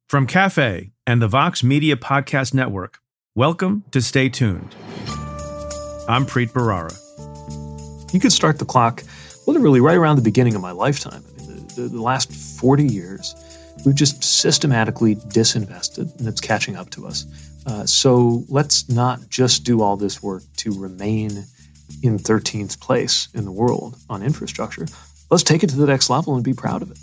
From Cafe and the Vox Media Podcast Network, welcome to Stay Tuned. I'm Preet Bharara. You could start the clock literally right around the beginning of my lifetime. I mean, the last 40 years, we've just systematically disinvested, and it's catching up to us. So let's not just do all this work to remain in 13th place in the world on infrastructure. Let's take it to the next level and be proud of it.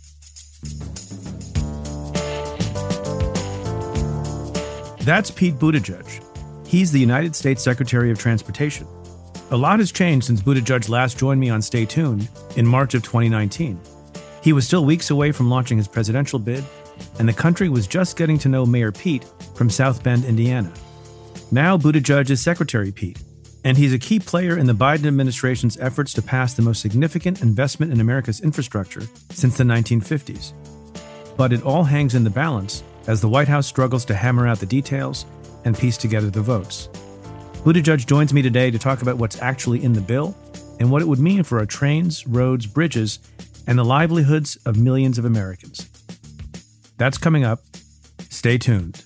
That's Pete Buttigieg. He's the United States Secretary of Transportation. A lot has changed since Buttigieg last joined me on Stay Tuned in March of 2019. He was still weeks away from launching his presidential bid, and the country was just getting to know Mayor Pete from South Bend, Indiana. Now Buttigieg is Secretary Pete, and he's a key player in the Biden administration's efforts to pass the most significant investment in America's infrastructure since the 1950s. But it all hangs in the balance as the White House struggles to hammer out the details and piece together the votes. Buttigieg joins me today to talk about what's actually in the bill and what it would mean for our trains, roads, bridges, and the livelihoods of millions of Americans. That's coming up. Stay tuned.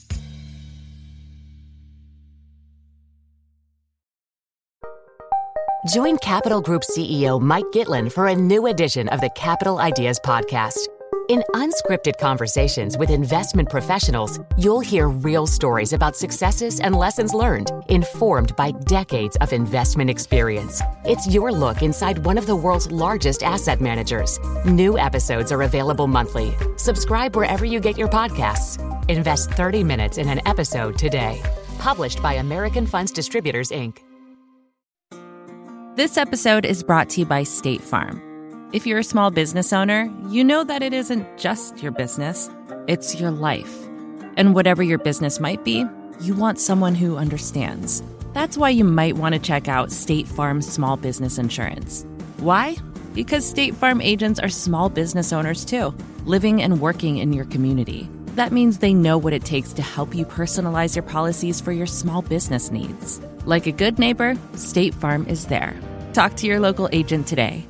Join Capital Group CEO Mike Gitlin for a new edition of the Capital Ideas Podcast. In unscripted conversations with investment professionals, you'll hear real stories about successes and lessons learned, informed by decades of investment experience. It's your look inside one of the world's largest asset managers. New episodes are available monthly. Subscribe wherever you get your podcasts. Invest 30 minutes in an episode today. Published by American Funds Distributors, Inc. This episode is brought to you by State Farm. If you're a small business owner, you know that it isn't just your business, it's your life. And whatever your business might be, you want someone who understands. That's why you might want to check out State Farm Small Business Insurance. Why? Because State Farm agents are small business owners too, living and working in your community. That means they know what it takes to help you personalize your policies for your small business needs. Like a good neighbor, State Farm is there. Talk to your local agent today.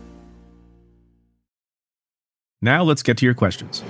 Now let's get to your questions.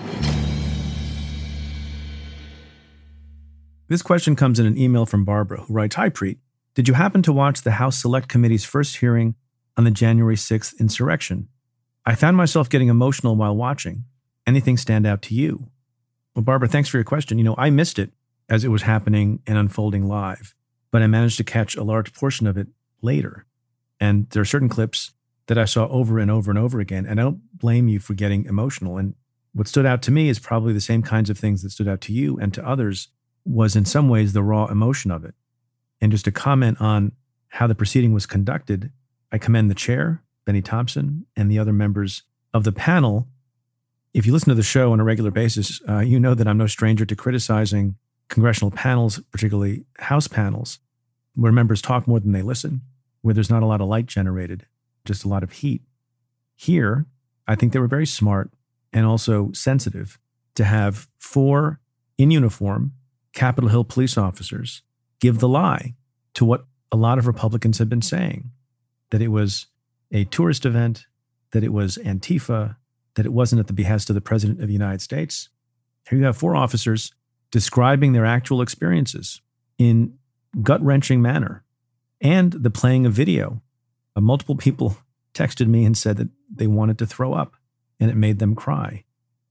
This question comes in an email from Barbara, who writes, "Hi, Preet. Did you happen to watch the House Select Committee's first hearing on the January 6th insurrection? I found myself getting emotional while watching. Anything stand out to you?" Well, Barbara, thanks for your question. You know, I missed it as it was happening and unfolding live, but I managed to catch a large portion of it later. And there are certain clips that I saw over and over and over again, and I don't blame you for getting emotional. And what stood out to me is probably the same kinds of things that stood out to you and to others, was in some ways the raw emotion of it. And just to comment on how the proceeding was conducted, I commend the chair, Benny Thompson, and the other members of the panel. If you listen to the show on a regular basis, you know that I'm no stranger to criticizing congressional panels, particularly House panels, where members talk more than they listen, where there's not a lot of light generated, just a lot of heat. Here, I think they were very smart and also sensitive to have 4 in uniform Capitol Hill police officers give the lie to what a lot of Republicans have been saying, that it was a tourist event, that it was Antifa, that it wasn't at the behest of the President of the United States. Here you have 4 officers describing their actual experiences in gut-wrenching manner, and the playing of video. Multiple people texted me and said that they wanted to throw up, and it made them cry.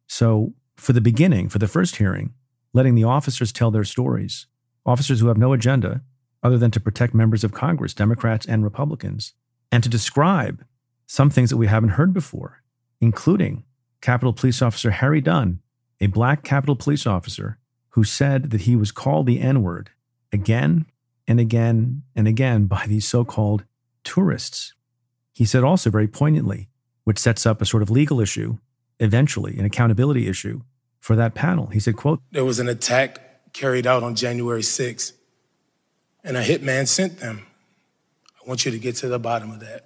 So for the beginning, for the first hearing, letting the officers tell their stories, officers who have no agenda other than to protect members of Congress, Democrats and Republicans, and to describe some things that we haven't heard before, including Capitol Police Officer Harry Dunn, a black Capitol Police officer who said that he was called the N-word again and again and again by these so-called tourists. He said also very poignantly, which sets up a sort of legal issue, eventually an accountability issue for that panel. He said, quote, "There was an attack carried out on January 6th, and a hitman sent them. I want you to get to the bottom of that."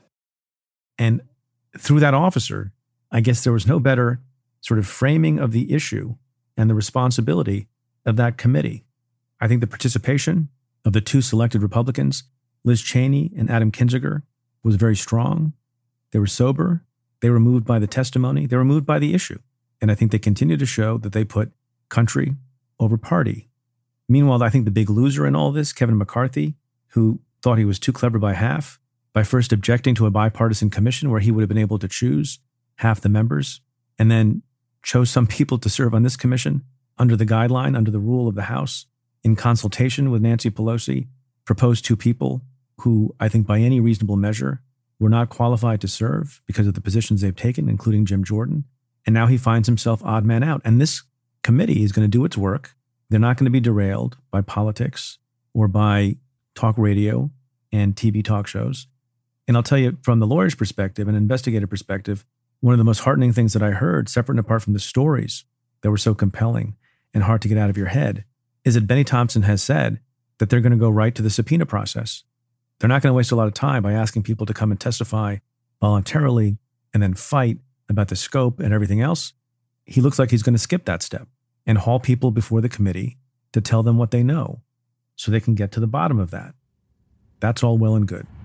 And through that officer, I guess there was no better sort of framing of the issue and the responsibility of that committee. I think the participation of the 2 selected Republicans, Liz Cheney and Adam Kinzinger, was very strong. They were sober. They were moved by the testimony. They were moved by the issue. And I think they continue to show that they put country over party. Meanwhile, I think the big loser in all this, Kevin McCarthy, who thought he was too clever by half, by first objecting to a bipartisan commission where he would have been able to choose half the members, and then chose some people to serve on this commission under the guideline, under the rule of the House, in consultation with Nancy Pelosi, proposed two people who I think by any reasonable measure were not qualified to serve because of the positions they've taken, including Jim Jordan. And now he finds himself odd man out. And this committee is going to do its work. They're not going to be derailed by politics or by talk radio and TV talk shows. And I'll tell you, from the lawyer's perspective and investigator perspective, one of the most heartening things that I heard, separate and apart from the stories that were so compelling and hard to get out of your head, is that Benny Thompson has said that they're going to go right to the subpoena process. They're not going to waste a lot of time by asking people to come and testify voluntarily and then fight about the scope and everything else. He looks like he's going to skip that step and haul people before the committee to tell them what they know so they can get to the bottom of that. That's all well and good.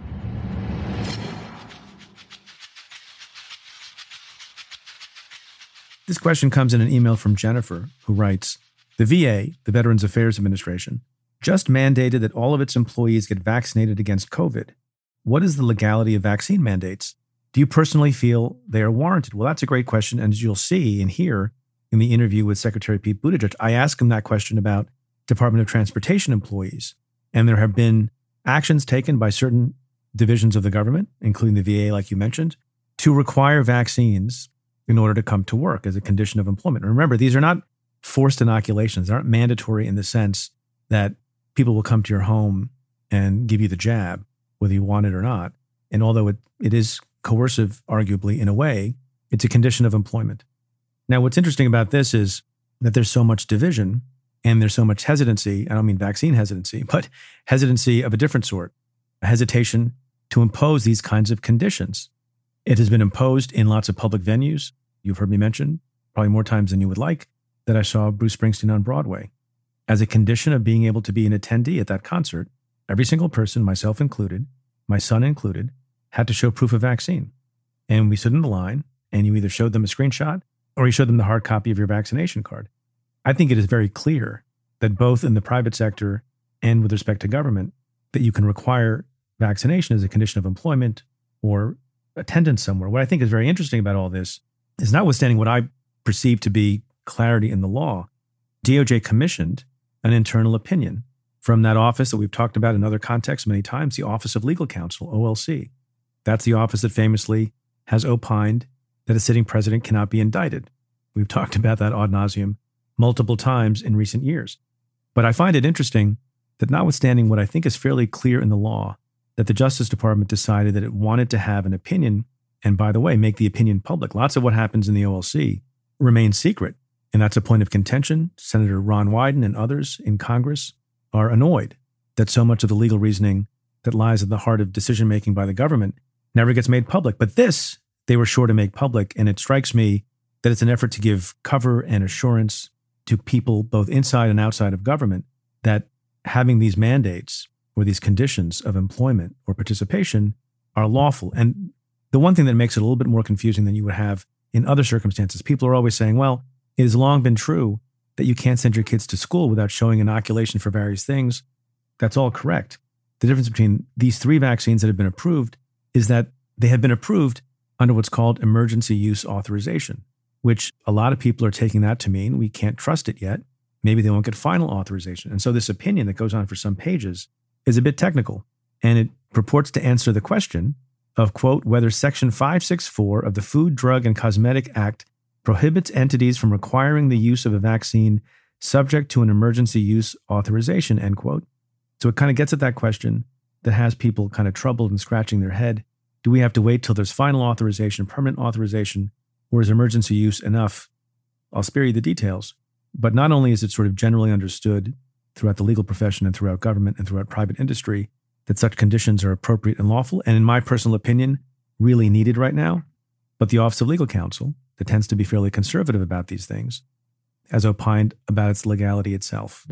This question comes in an email from Jennifer, who writes, the VA, the Veterans Affairs Administration, just mandated that all of its employees get vaccinated against COVID. What is the legality of vaccine mandates? Do you personally feel they are warranted? Well, that's a great question. And as you'll see and hear in the interview with Secretary Pete Buttigieg, I asked him that question about Department of Transportation employees. And there have been actions taken by certain divisions of the government, including the VA, like you mentioned, to require vaccines in order to come to work as a condition of employment. And remember, these are not forced inoculations. They aren't mandatory in the sense that people will come to your home and give you the jab, whether you want it or not. And although it is coercive, arguably, in a way, it's a condition of employment. Now, what's interesting about this is that there's so much division and there's so much hesitancy. I don't mean vaccine hesitancy, but hesitancy of a different sort, a hesitation to impose these kinds of conditions. It has been imposed in lots of public venues. You've heard me mention, probably more times than you would like, that I saw Bruce Springsteen on Broadway. As a condition of being able to be an attendee at that concert, every single person, myself included, my son included, had to show proof of vaccine. And we stood in the line, and you either showed them a screenshot or you showed them the hard copy of your vaccination card. I think it is very clear that both in the private sector and with respect to government, that you can require vaccination as a condition of employment or attendance somewhere. What I think is very interesting about all this is, notwithstanding what I perceive to be clarity in the law, DOJ commissioned an internal opinion from that office that we've talked about in other contexts many times, the Office of Legal Counsel, OLC. That's the office that famously has opined that a sitting president cannot be indicted. We've talked about that ad nauseum multiple times in recent years. But I find it interesting that, notwithstanding what I think is fairly clear in the law, that the Justice Department decided that it wanted to have an opinion, and by the way, make the opinion public. Lots of what happens in the OLC remains secret, and that's a point of contention. Senator Ron Wyden and others in Congress are annoyed that so much of the legal reasoning that lies at the heart of decision-making by the government never gets made public. But this, they were sure to make public, and it strikes me that it's an effort to give cover and assurance to people both inside and outside of government that having these mandates or these conditions of employment or participation are lawful. And the one thing that makes it a little bit more confusing than you would have in other circumstances, people are always saying, well, it has long been true that you can't send your kids to school without showing inoculation for various things. That's all correct. The difference between these three vaccines that have been approved is that they have been approved under what's called emergency use authorization, which a lot of people are taking that to mean we can't trust it yet. Maybe they won't get final authorization. And so this opinion that goes on for some pages is a bit technical, and it purports to answer the question of, quote, whether Section 564 of the Food, Drug, and Cosmetic Act prohibits entities from requiring the use of a vaccine subject to an emergency use authorization, end quote. So it kind of gets at that question that has people kind of troubled and scratching their head. Do we have to wait till there's final authorization, permanent authorization, or is emergency use enough? I'll spare you the details. But not only is it sort of generally understood throughout the legal profession and throughout government and throughout private industry that such conditions are appropriate and lawful, and in my personal opinion, really needed right now, but the Office of Legal Counsel, that tends to be fairly conservative about these things, has opined about its legality itself.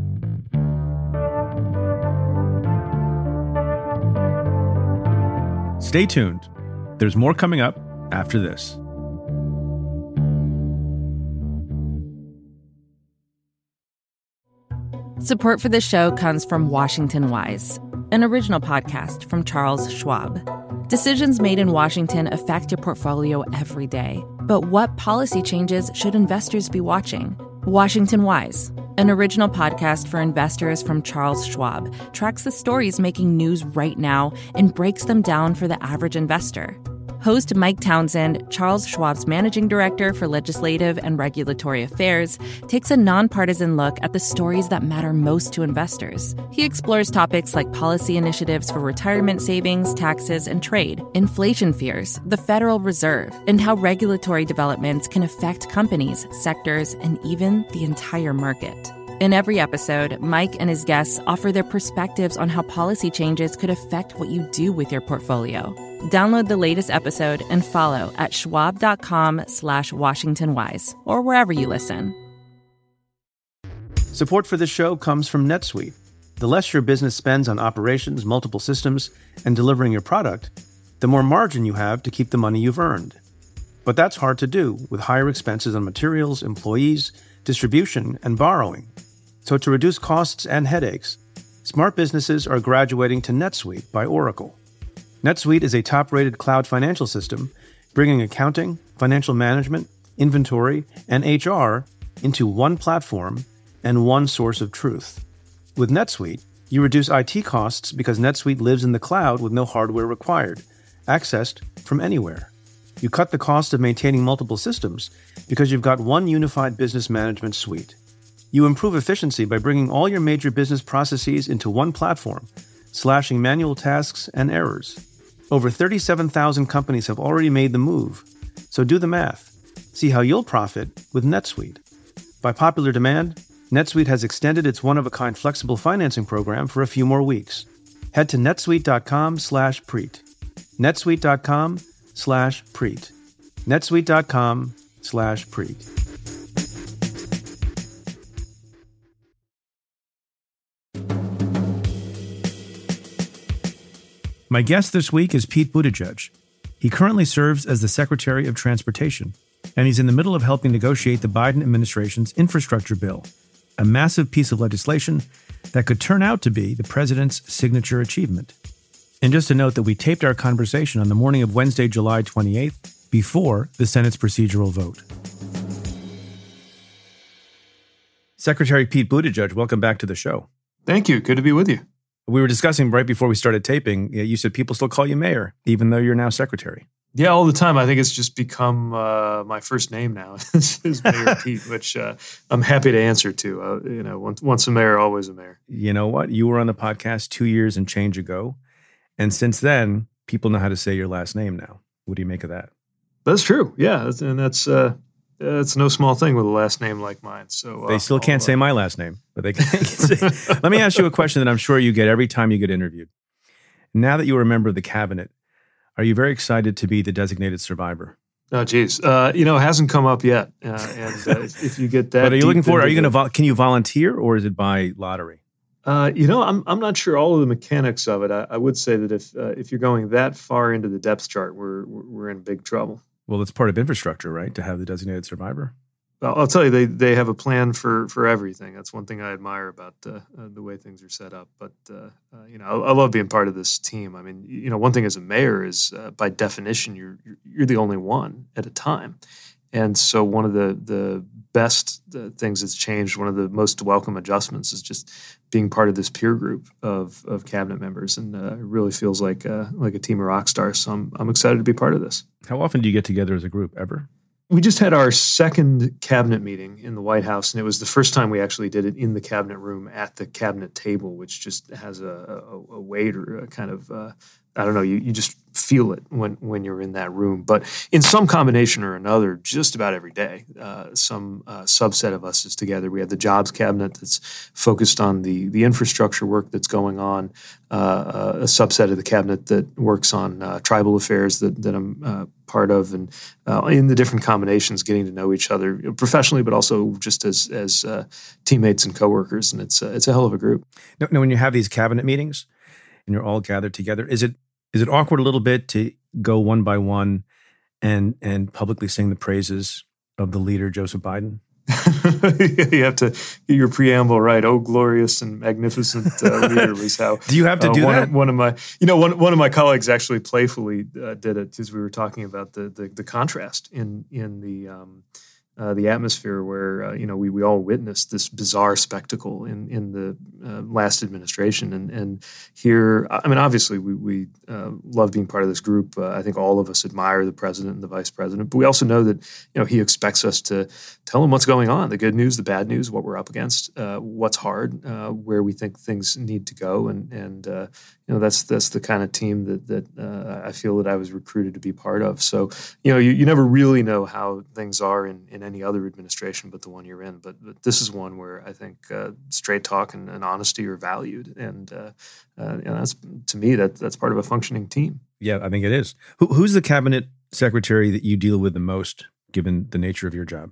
Stay tuned. There's more coming up after this. Support for this show comes from Washington Wise, an original podcast from Charles Schwab. Decisions made in Washington affect your portfolio every day. But what policy changes should investors be watching? Washington Wise, an original podcast for investors from Charles Schwab, tracks the stories making news right now and breaks them down for the average investor. Host Mike Townsend, Charles Schwab's managing director for legislative and regulatory affairs, takes a nonpartisan look at the stories that matter most to investors. He explores topics like policy initiatives for retirement savings, taxes, and trade, inflation fears, the Federal Reserve, and how regulatory developments can affect companies, sectors, and even the entire market. In every episode, Mike and his guests offer their perspectives on how policy changes could affect what you do with your portfolio. Download the latest episode and follow at schwab.com/WashingtonWise or wherever you listen. Support for this show comes from NetSuite. The less your business spends on operations, multiple systems, and delivering your product, the more margin you have to keep the money you've earned. But that's hard to do with higher expenses on materials, employees, distribution, and borrowing. So to reduce costs and headaches, smart businesses are graduating to NetSuite by Oracle. NetSuite is a top-rated cloud financial system, bringing accounting, financial management, inventory, and HR into one platform and one source of truth. With NetSuite, you reduce IT costs because NetSuite lives in the cloud with no hardware required, accessed from anywhere. You cut the cost of maintaining multiple systems because you've got one unified business management suite. You improve efficiency by bringing all your major business processes into one platform, slashing manual tasks and errors. Over 37,000 companies have already made the move, so do the math. See how you'll profit with NetSuite. By popular demand, NetSuite has extended its one-of-a-kind flexible financing program for a few more weeks. Head to netsuite.com/preet. netsuite.com/preet. netsuite.com/preet. My guest this week is Pete Buttigieg. He currently serves as the Secretary of Transportation, and he's in the middle of helping negotiate the Biden administration's infrastructure bill, a massive piece of legislation that could turn out to be the president's signature achievement. And just to note that we taped our conversation on the morning of Wednesday, July 28th, before the Senate's procedural vote. Secretary Pete Buttigieg, welcome back to the show. Thank you. Good to be with you. We were discussing right before we started taping, you said people still call you mayor, even though you're now secretary. Yeah, all the time. I think it's just become my first name now is Mayor Pete, which I'm happy to answer to. Once a mayor, always a mayor. You know what? You were on the podcast 2 years and change ago. And since then, people know how to say your last name now. What do you make of that? That's true. Yeah. And that's no small thing with a last name like mine. So they still can't say my last name, but they can say. Let me ask you a question that I'm sure you get every time you get interviewed. Now that you are a member of the cabinet, are you very excited to be the designated survivor? Oh, geez. It hasn't come up yet. If you get that. But are you looking for, can you volunteer or is it by lottery? I'm not sure all of the mechanics of it. I would say that if you're going that far into the depth chart, we're in big trouble. Well, it's part of infrastructure, right, to have the designated survivor? Well, I'll tell you, they have a plan for everything. That's one thing I admire about the way things are set up. But, I love being part of this team. I mean, one thing as a mayor is, by definition, you're the only one at a time. And so one of the best things that's changed, one of the most welcome adjustments is just being part of this peer group of cabinet members. And it really feels like a team of rock stars. So I'm excited to be part of this. How often do you get together as a group? Ever? We just had our second cabinet meeting in the White House, and it was the first time we actually did it in the cabinet room at the cabinet table, which just has a weight or a kind of I don't know, you just feel it when you're in that room. But in some combination or another, just about every day, some subset of us is together. We have the jobs cabinet that's focused on the infrastructure work that's going on, a subset of the cabinet that works on tribal affairs that I'm part of, and in the different combinations, getting to know each other professionally, but also just as teammates and coworkers. And it's a hell of a group. Now, when you have these cabinet meetings and you're all gathered together, is it awkward a little bit to go one by one and publicly sing the praises of the leader, Joseph Biden? You have to get your preamble right. Oh, glorious and magnificent leader was how. Do you have to do that? One of my colleagues actually playfully did it because we were talking about the contrast in the atmosphere where we all witnessed this bizarre spectacle in the last administration, and here, I mean, obviously we love being part of this group. I think all of us admire the president and the vice president, but we also know that he expects us to tell him what's going on, the good news, the bad news, what we're up against, what's hard, where we think things need to go, and that's the kind of team that I feel that I was recruited to be part of. So you never really know how things are in any other administration but the one you're in. But this is one where I think straight talk and honesty are valued, and that's, to me, that's part of a functioning team. Yeah, I think it is. Who's the cabinet secretary that you deal with the most, given the nature of your job?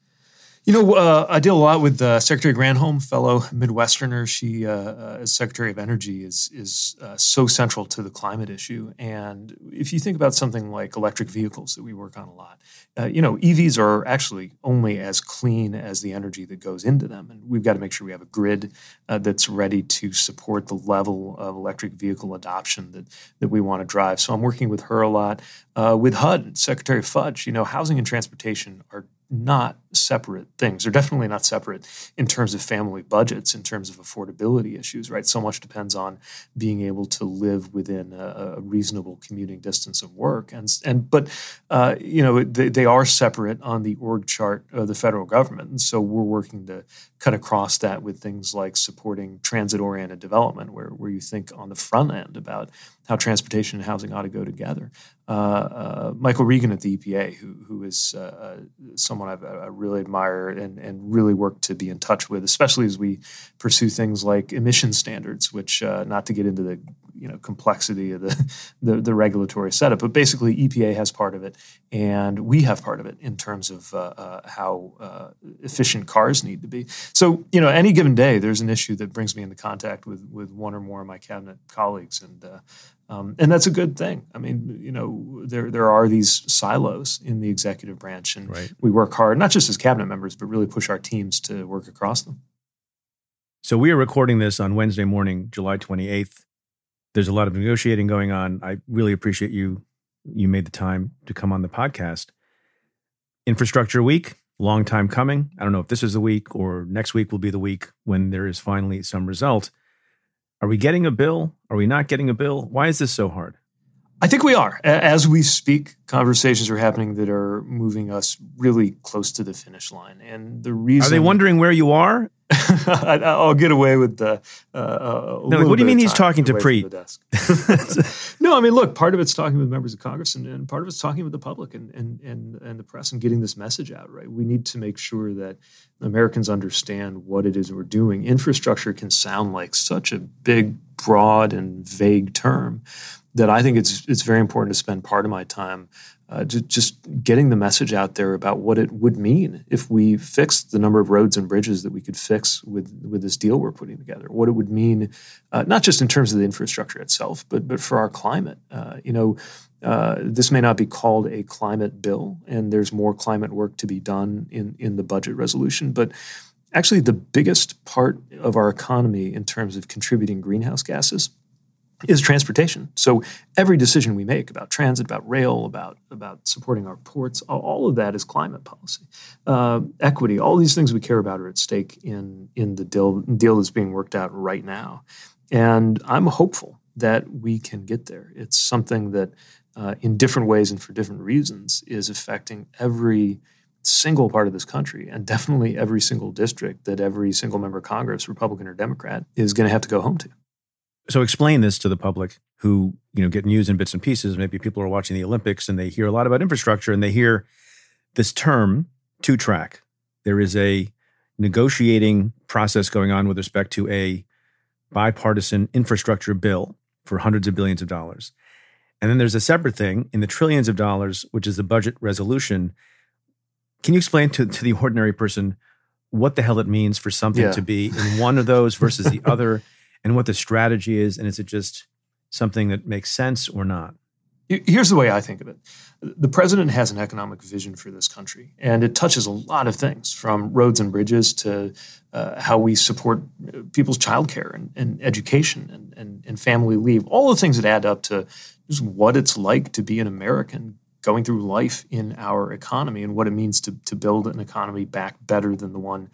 I deal a lot with Secretary Granholm, fellow Midwesterner. She, as Secretary of Energy, is so central to the climate issue. And if you think about something like electric vehicles that we work on a lot, EVs are actually only as clean as the energy that goes into them. And we've got to make sure we have a grid that's ready to support the level of electric vehicle adoption that we want to drive. So I'm working with her a lot. With HUD, Secretary Fudge, housing and transportation are not separate things. They're definitely not separate in terms of family budgets, in terms of affordability issues, right? So much depends on being able to live within a reasonable commuting distance of work. But they are separate on the org chart of the federal government. And so we're working to cut across that with things like supporting transit-oriented development, where you think on the front end about how transportation and housing ought to go together. Michael Regan at the EPA, who is someone I really admire and really work to be in touch with, especially as we pursue things like emission standards, which not to get into the complexity of the regulatory setup, but basically EPA has part of it, and we have part of it in terms of how efficient cars need to be. So any given day, there's an issue that brings me into contact with one or more of my cabinet colleagues, and that's a good thing. I mean, there are these silos in the executive branch, and right. We work hard, not just as cabinet members, but really push our teams to work across them. So we are recording this on Wednesday morning, July 28th. There's a lot of negotiating going on. I really appreciate you made the time to come on the podcast. Infrastructure Week, long time coming. I don't know if this is the week or next week will be the week when there is finally some result. Are we getting a bill? Are we not getting a bill? Why is this so hard? I think we are. As we speak, conversations are happening that are moving us really close to the finish line. And the reason... Are they wondering where you are? I'll get away with the... what do you mean he's talking to Preet? No, I mean, look, part of it's talking with members of Congress, and part of it's talking with the public and the press and getting this message out, right? We need to make sure that Americans understand what it is we're doing. Infrastructure can sound like such a big, broad, and vague term that I think it's very important to spend part of my time just getting the message out there about what it would mean if we fixed the number of roads and bridges that we could fix with this deal we're putting together. What it would mean, not just in terms of the infrastructure itself, but for our climate. This may not be called a climate bill, and there's more climate work to be done in the budget resolution, but actually the biggest part of our economy in terms of contributing greenhouse gases is transportation. So every decision we make about transit, about rail, about supporting our ports, all of that is climate policy. Equity, all these things we care about are at stake in the deal that's being worked out right now. And I'm hopeful that we can get there. It's something that in different ways and for different reasons is affecting every single part of this country, and definitely every single district that every single member of Congress, Republican or Democrat, is going to have to go home to. So explain this to the public who, get news in bits and pieces. Maybe people are watching the Olympics and they hear a lot about infrastructure and they hear this term, two-track. There is a negotiating process going on with respect to a bipartisan infrastructure bill for hundreds of billions of dollars. And then there's a separate thing in the trillions of dollars, which is the budget resolution. Can you explain to the ordinary person what the hell it means for something to be in one of those versus the other? And what the strategy is, and is it just something that makes sense or not? Here's the way I think of it. The president has an economic vision for this country, and it touches a lot of things, from roads and bridges to how we support people's childcare and education and family leave, all the things that add up to just what it's like to be an American going through life in our economy and what it means to build an economy back better than the one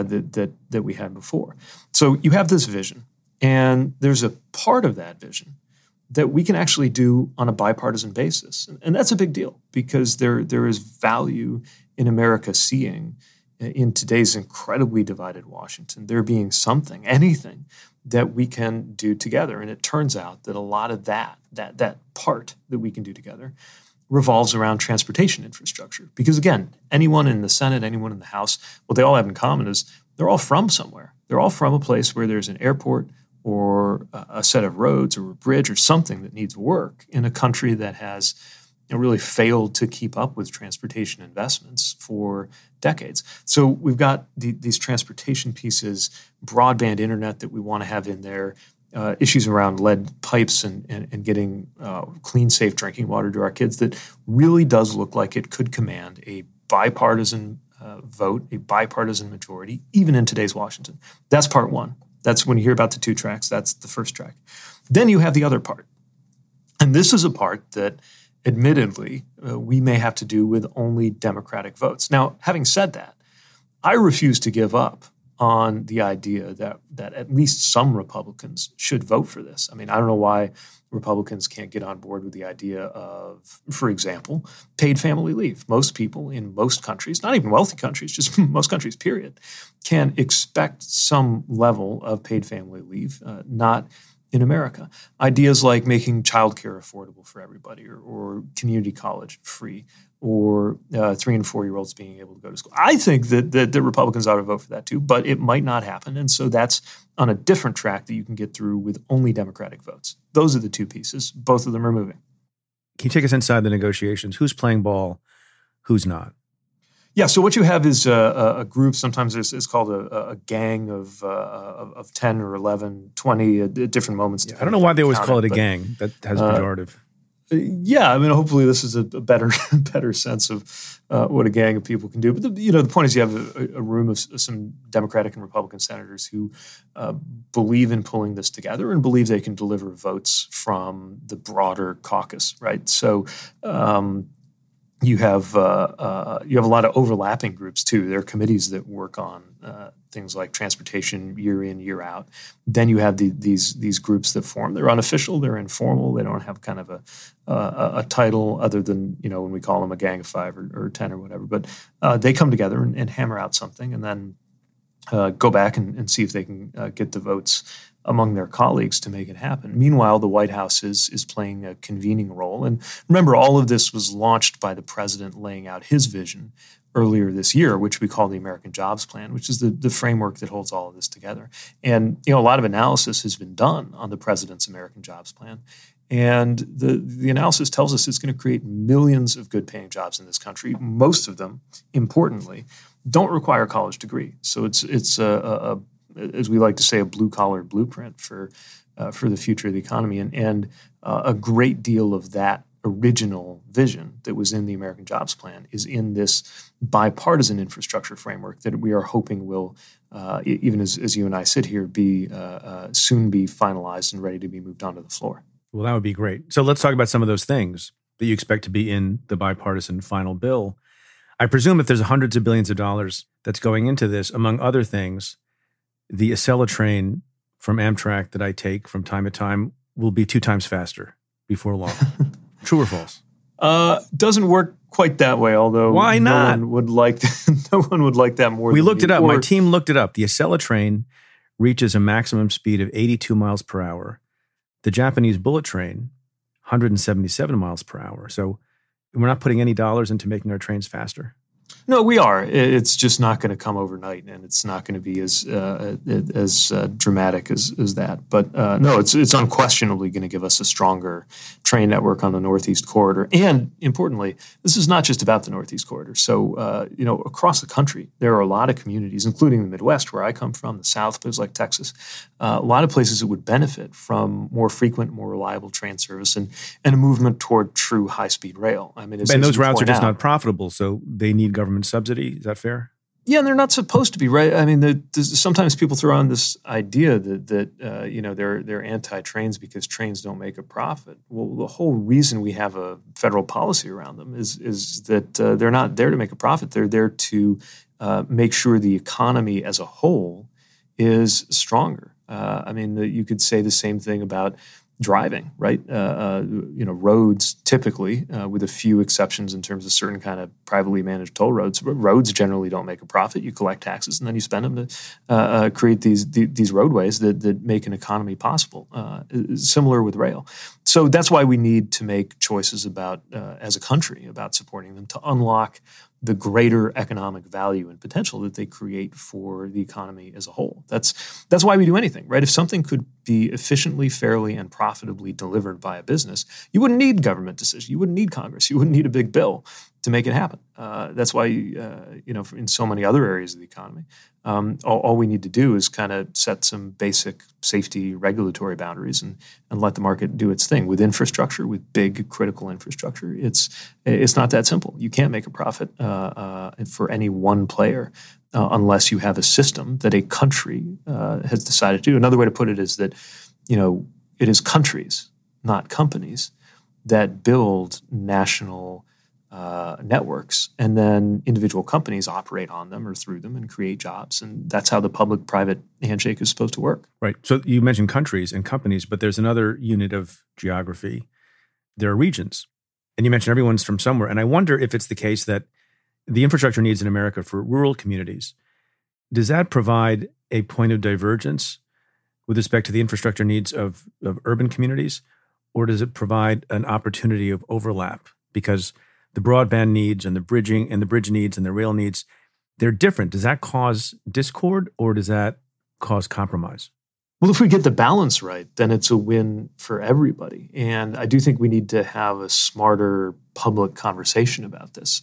that we had before. So you have this vision, and there's a part of that vision that we can actually do on a bipartisan basis. And that's a big deal, because there is value in America seeing in today's incredibly divided Washington, there being something, anything that we can do together. And it turns out that a lot of that part that we can do together revolves around transportation infrastructure. Because again, anyone in the Senate, anyone in the House, what they all have in common is they're all from somewhere. They're all from a place where there's an airport or a set of roads or a bridge or something that needs work in a country that has really failed to keep up with transportation investments for decades. So we've got these transportation pieces, broadband internet that we want to have in there, issues around lead pipes and getting clean, safe drinking water to our kids that really does look like it could command a bipartisan vote, a bipartisan majority, even in today's Washington. That's part one. That's when you hear about the two tracks, that's the first track. Then you have the other part. And this is a part that, admittedly, we may have to do with only Democratic votes. Now, having said that, I refuse to give up on the idea that at least some Republicans should vote for this. I mean, I don't know why Republicans can't get on board with the idea of, for example, paid family leave. Most people in most countries, not even wealthy countries, just most countries, period, can expect some level of paid family leave, not in America. Ideas like making childcare affordable for everybody, or community college free, or 3 and 4 year olds being able to go to school. I think that Republicans ought to vote for that too, but it might not happen. And so that's on a different track that you can get through with only Democratic votes. Those are the two pieces. Both of them are moving. Can you take us inside the negotiations? Who's playing ball? Who's not? Yeah, so what you have is a group. Sometimes it's called a gang of 10 or 11, 20 at different moments. Yeah, I don't know why they always call it a gang. That has pejorative. Yeah, I mean, hopefully this is a better sense of what a gang of people can do. But the point is, you have a room of some Democratic and Republican senators who believe in pulling this together and believe they can deliver votes from the broader caucus, right? So you have a lot of overlapping groups too. There are committees that work on things like transportation year in, year out. Then you have these groups that form. They're unofficial. They're informal. They don't have kind of a title other than when we call them a gang of 5 or 10 or whatever. But they come together and hammer out something, and then go back and see if they can get the votes among their colleagues to make it happen. Meanwhile, the White House is playing a convening role. And remember, all of this was launched by the president laying out his vision earlier this year, which we call the American Jobs Plan, which is the framework that holds all of this together. And a lot of analysis has been done on the president's American Jobs Plan. And the analysis tells us it's going to create millions of good-paying jobs in this country. Most of them, importantly, don't require a college degree. So it's as we like to say, a blue-collar blueprint for the future of the economy. And a great deal of that original vision that was in the American Jobs Plan is in this bipartisan infrastructure framework that we are hoping will, even as you and I sit here, soon be finalized and ready to be moved onto the floor. Well, that would be great. So let's talk about some of those things that you expect to be in the bipartisan final bill. I presume if there's hundreds of billions of dollars that's going into this, among other things, the Acela train from Amtrak that I take from time to time will be 2 times faster before long. True or false? Doesn't work quite that way, although why not? No one would like that more. We looked it up. My team looked it up. The Acela train reaches a maximum speed of 82 miles per hour. The Japanese bullet train, 177 miles per hour. So we're not putting any dollars into making our trains faster. No, we are. It's just not going to come overnight, and it's not going to be as dramatic as that. But no, it's unquestionably going to give us a stronger train network on the Northeast Corridor. And importantly, this is not just about the Northeast Corridor. So, across the country, there are a lot of communities, including the Midwest, where I come from, the South, places like Texas, a lot of places that would benefit from more frequent, more reliable train service and a movement toward true high-speed rail. I mean, and those routes are just not profitable, so they need government subsidy. Is that fair? Yeah, and they're not supposed to be, right? I mean, sometimes people throw on this idea that they're anti-trains because trains don't make a profit. Well, the whole reason we have a federal policy around them is that they're not there to make a profit. They're there to make sure the economy as a whole is stronger. You could say the same thing about driving, right? Roads typically, with a few exceptions in terms of certain kind of privately managed toll roads, but roads generally don't make a profit. You collect taxes and then you spend them to create these roadways that make an economy possible. Similar with rail. So that's why we need to make choices about, as a country, about supporting them to unlock the greater economic value and potential that they create for the economy as a whole. That's why we do anything, right? If something could be efficiently, fairly, and profitably delivered by a business, you wouldn't need government decision. You wouldn't need Congress. You wouldn't need a big bill to make it happen. That's why, in so many other areas of the economy, all we need to do is kind of set some basic safety regulatory boundaries and let the market do its thing. With infrastructure, with big critical infrastructure, it's not that simple. You can't make a profit for any one player unless you have a system that a country has decided to do. Another way to put it is that, it is countries, not companies, that build national networks, and then individual companies operate on them or through them and create jobs. And that's how the public-private handshake is supposed to work. Right. So you mentioned countries and companies, but there's another unit of geography. There are regions. And you mentioned everyone's from somewhere. And I wonder if it's the case that the infrastructure needs in America for rural communities, does that provide a point of divergence with respect to the infrastructure needs of urban communities? Or does it provide an opportunity of overlap? Because the broadband needs and the bridging and the bridge needs and the rail needs, they're different. Does that cause discord or does that cause compromise? Well, if we get the balance right, then it's a win for everybody. And I do think we need to have a smarter public conversation about this.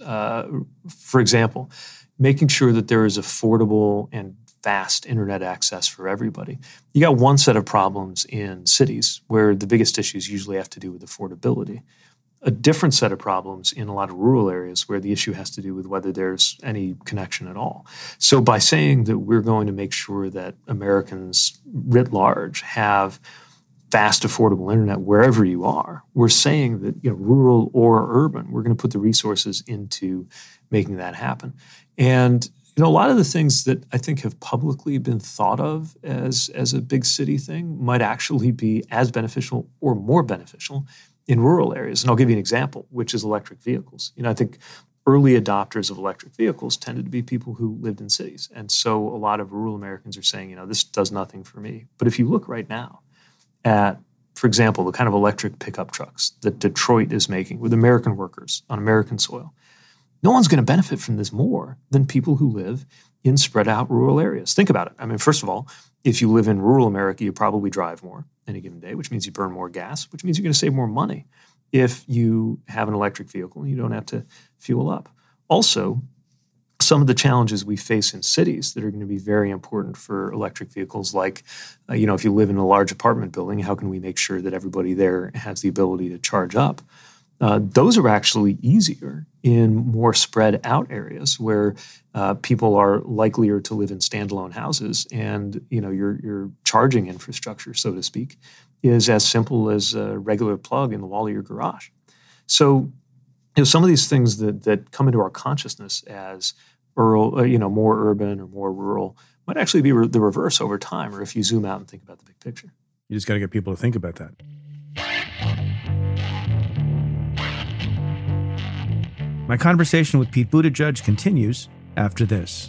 For example, making sure that there is affordable and fast internet access for everybody. You got one set of problems in cities where the biggest issues usually have to do with affordability. A different set of problems in a lot of rural areas where the issue has to do with whether there's any connection at all. So by saying that we're going to make sure that Americans writ large have fast, affordable internet wherever you are, we're saying that, rural or urban, we're going to put the resources into making that happen. And a lot of the things that I think have publicly been thought of as a big city thing might actually be as beneficial or more beneficial in rural areas. And I'll give you an example, which is electric vehicles. I think early adopters of electric vehicles tended to be people who lived in cities. And so a lot of rural Americans are saying, this does nothing for me. But if you look right now at, for example, the kind of electric pickup trucks that Detroit is making with American workers on American soil, no one's going to benefit from this more than people who live in spread out rural areas. Think about it. First of all, if you live in rural America, you probably drive more any given day, which means you burn more gas, which means you're going to save more money if you have an electric vehicle and you don't have to fuel up. Also, some of the challenges we face in cities that are going to be very important for electric vehicles, like, if you live in a large apartment building, how can we make sure that everybody there has the ability to charge up? Those are actually easier in more spread out areas where people are likelier to live in standalone houses, and your charging infrastructure, so to speak, is as simple as a regular plug in the wall of your garage. So, some of these things that come into our consciousness as more urban or more rural might actually be the reverse over time, or if you zoom out and think about the big picture. You just got to get people to think about that. My conversation with Pete Buttigieg continues after this.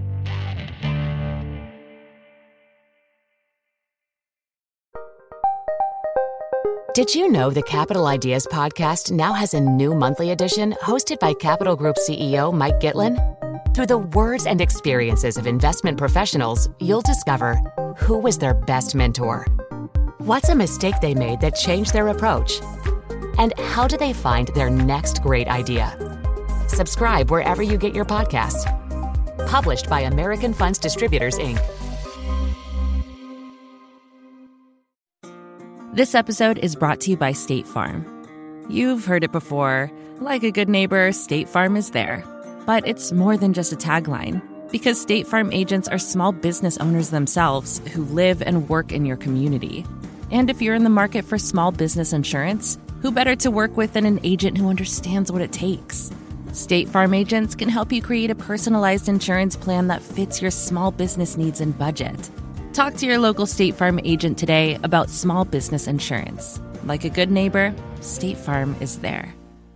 Did you know the Capital Ideas podcast now has a new monthly edition hosted by Capital Group CEO Mike Gitlin? Through the words and experiences of investment professionals, you'll discover who was their best mentor, what's a mistake they made that changed their approach, and how do they find their next great idea. Subscribe wherever you get your podcasts. Published by American Funds Distributors, Inc. This episode is brought to you by State Farm. You've heard it before. Like a good neighbor, State Farm is there. But it's more than just a tagline, because State Farm agents are small business owners themselves who live and work in your community. And if you're in the market for small business insurance, who better to work with than an agent who understands what it takes? State Farm agents can help you create a personalized insurance plan that fits your small business needs and budget. Talk to your local State Farm agent today about small business insurance. Like a good neighbor, State Farm is there.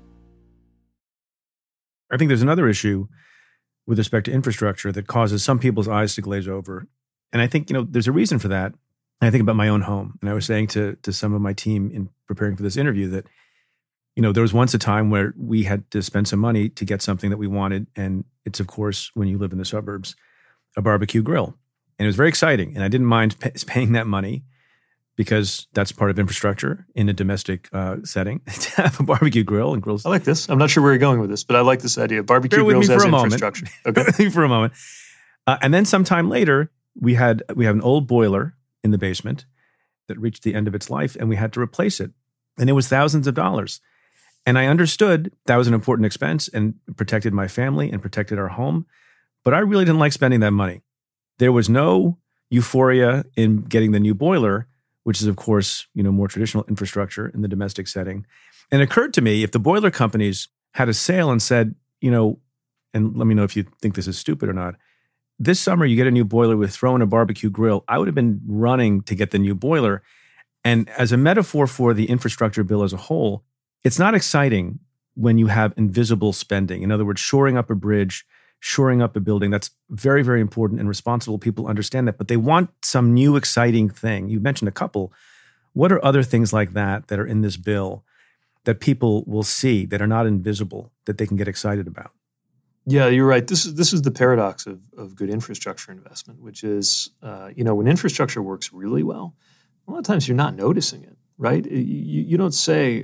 I think there's another issue with respect to infrastructure that causes some people's eyes to glaze over. And I think, there's a reason for that. And I think about my own home. And I was saying to some of my team in preparing for this interview that, there was once a time where we had to spend some money to get something that we wanted. And it's, of course, when you live in the suburbs, a barbecue grill. And it was very exciting. And I didn't mind paying that money because that's part of infrastructure in a domestic setting, to have a barbecue grill and grills. I like this. I'm not sure where you're going with this, but I like this idea. Barbecue grills as infrastructure. Okay. Bear with me for a moment. And then sometime later, we have an old boiler in the basement that reached the end of its life, and we had to replace it. And it was thousands of dollars. And I understood that was an important expense and protected my family and protected our home. But I really didn't like spending that money. There was no euphoria in getting the new boiler, which is, of course, more traditional infrastructure in the domestic setting. And it occurred to me, if the boiler companies had a sale and said, and let me know if you think this is stupid or not, this summer you get a new boiler with throw in a barbecue grill, I would have been running to get the new boiler. And as a metaphor for the infrastructure bill as a whole, it's not exciting when you have invisible spending. In other words, shoring up a bridge, shoring up a building, that's very, very important, and responsible people understand that, but they want some new exciting thing. You mentioned a couple. What are other things like that are in this bill that people will see that are not invisible that they can get excited about? Yeah, you're right. This is the paradox of good infrastructure investment, which is, when infrastructure works really well, a lot of times you're not noticing it, right? You don't say,